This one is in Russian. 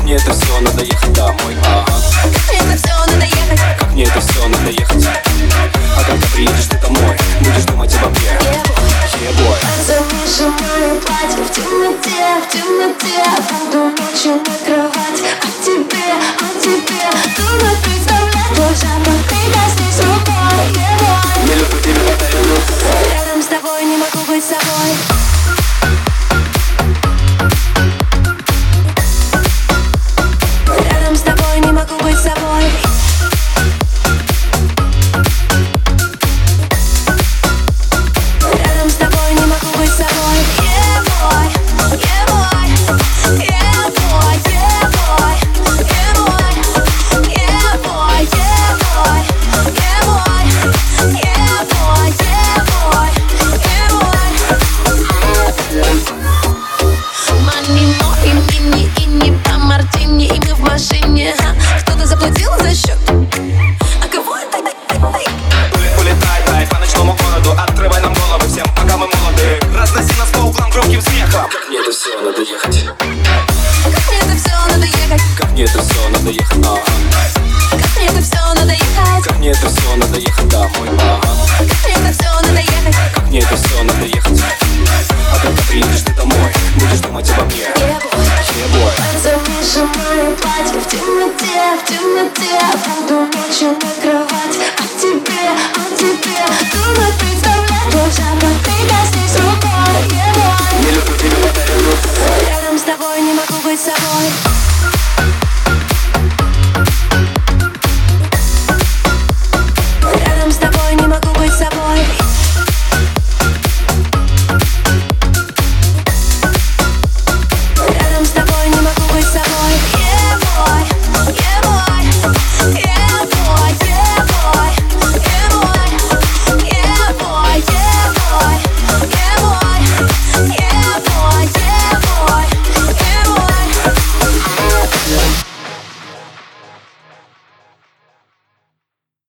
мне это все надо ехать домой, ага. Как мне это все надо ехать. Как мне это все надо ехать. А когда приедешь ты домой, будешь думать обо мне. Yeah-boy. Замеши мое платье в темноте буду ночью на кровать. О тебе трудно представлять твой запах. Прикоснись рукой, yeah-boy. Не люблю тебя, это люблю. Рядом с тобой не могу быть собой. Рядом с тобой не могу быть собой. Рядом с тобой не могу быть собой. Yeah boy, yeah boy, yeah boy, yeah boy, yeah boy, yeah boy, yeah boy, yeah boy, yeah boy, yeah boy, yeah boy. Мани, море, мини, и не по мартини, и мы в машине. Кто-то заплатил за счет. А кого это? Улетай, дай по ночному городу. Открывай нам головы всем, пока мы молоды. Разноси нас по углам громким смехом. Как мне это все надо ехать. Как мне это все надо ехать. Как мне это все надо ехать, ага. Как мне это все надо ехать. Как мне это все надо ехать домой, ага. Как мне это все надо ехать. Как мне это все надо ехать. А когда приедешь ты домой, будешь думать обо мне. Yeah-boy. Замеши мое платье в темноте буду ночью на кровать. О тебе трудно представлять твой запах. Прикоснись